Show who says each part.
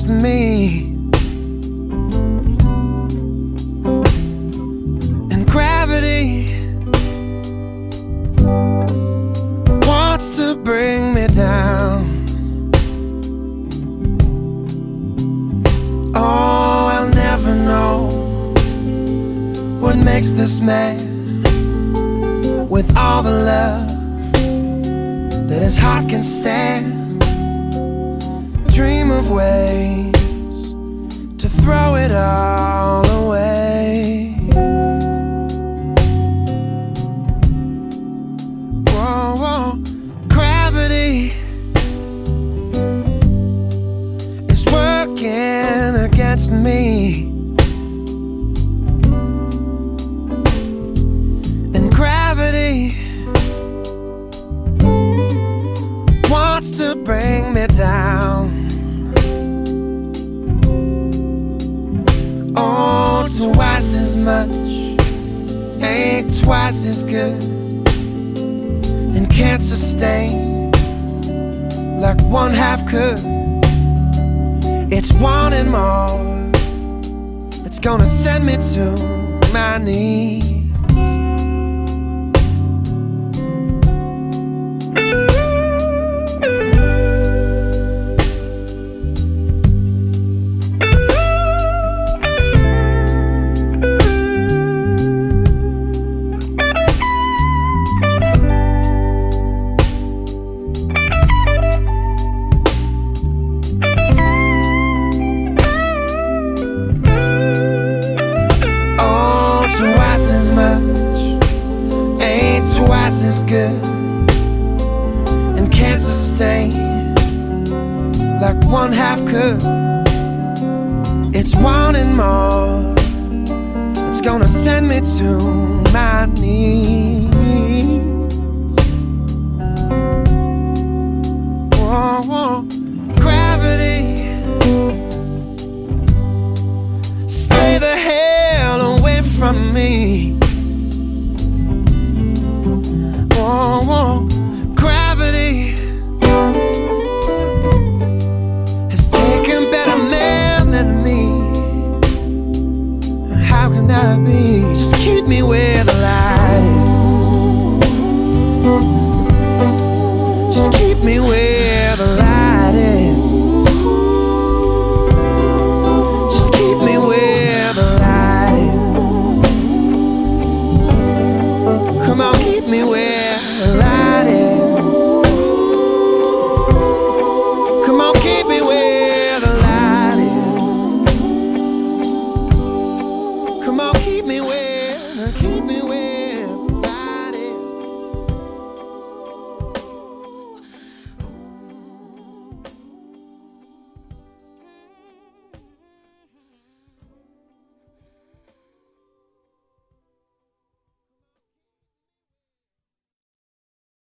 Speaker 1: against me, and gravity wants to bring me down. Oh, I'll never know what makes this man, with all the love that his heart can stand, dream of ways to throw it all away. Whoa, whoa. Gravity is working against me, and gravity wants to bring me down. Oh, twice as much ain't twice as good, and can't sustain like one half could. It's wanting more, it's gonna send me to my knees. Twice as much ain't twice as good, and can't sustain like one half could. It's wanting more, it's gonna send me to my knees. Whoa, whoa. Gravity, stay the hell away from me. Whoa, whoa. Gravity has taken better men than me. How can that be? Just keep me where the light is. Just keep me where the light is. Just keep me where the light is. Come on, keep me where the light is. Come on, keep me where the light is. Come on, keep me where